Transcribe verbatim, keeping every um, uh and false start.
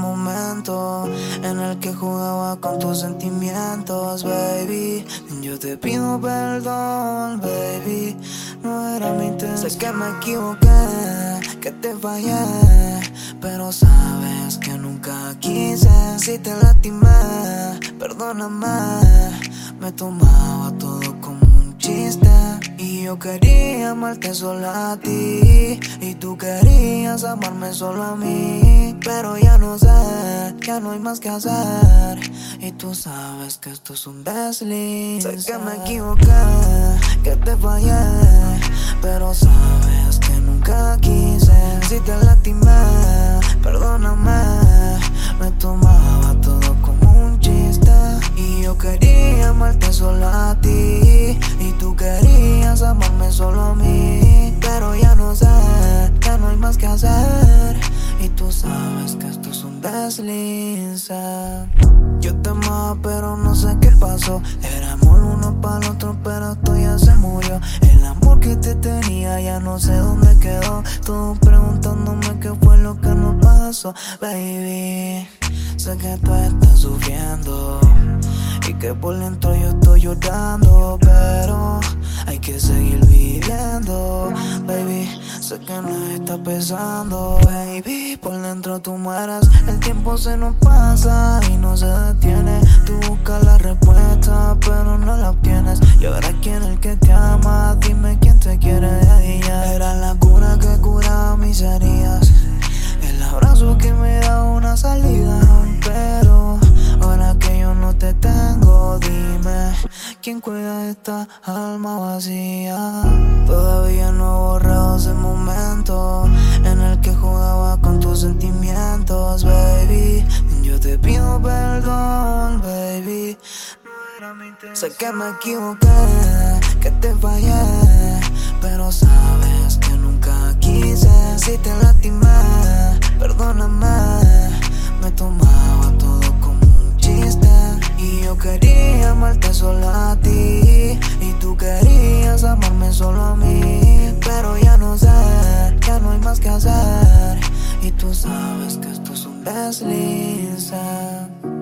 momento en el que jugaba con tus sentimientos, baby. Yo te pido perdón, baby, no era mi intención. Sé que me equivoqué, que te fallé, pero sabes que nunca quise. Si te lastimé, perdóname. Me tomaba todo como un chiste y yo quería amarte solo a ti y tú querías amarme solo a mí. Pero ya no sé, ya no hay más que hacer y tú sabes que esto es un desliz. Sé que me equivoqué, que te fallé, pero sabes que nunca quise. Si te lastimé, perdóname. Me tomaba todo como un chiste y yo quería amarte solo a ti y tú querías amarme solo a mí. Pero ya no sé, ya no hay más que hacer y tú sabes que esto es un desliz. Yo te amaba pero no sé qué pasó. Éramos uno para el otro pero esto ya se murió. El amor que te tenía ya no sé dónde quedó. Todos preguntándome qué fue lo que nos pasó. Baby, sé que tú estás sufriendo y que por dentro yo estoy llorando, pero hay que seguir viviendo. Baby, sé que nos está pesando. Baby, por dentro tú mueres. El tiempo se nos pasa y no se detiene. Tú buscas la respuesta pero no la obtienes. Y ahora quién es el que te ama, dime quién te quiere de ella. Era la cura que curaba mis heridas, el abrazo que me da una salida. Pero ahora que yo no te tengo, dime quién cuida de esta alma vacía. Todavía no he borrado ese momento en el que jugaba con tus sentimientos, baby. Yo te pido perdón, baby, no era mi intención. Sé que me equivoqué, que te fallé, pero sabes que nunca quise. Si te lastimé, perdóname. Me tomaba todo como un chiste y yo quería amarte solo a ti y tú querías amarme solo a mí. Pero ya no sé, ya no hay más que hacer y tú sabes que esto es un desliz.